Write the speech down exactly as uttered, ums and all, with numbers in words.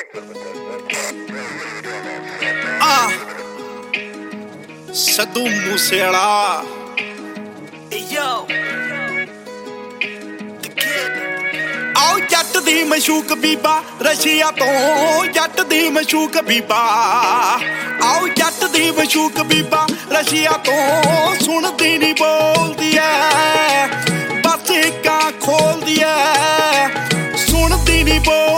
ਆ ਸਿੱਧੂ ਮੂਸੇਵਾਲਾ ਯੋ ਆਓ ਜੱਟ ਦੀ ਮਸ਼ੂਕ ਬੀਬਾ ਰਸ਼ੀਆ ਤੋਂ ਜੱਟ ਦੀ ਮਸ਼ੂਕ ਬੀਬਾ ਆਓ ਜੱਟ ਦੀ ਮਸ਼ੂਕ ਬੀਬਾ ਰਸ਼ੀਆ ਤੋਂ ਸੁਣਦੀ ਨੀ ਬੋਲਦੀ ਐ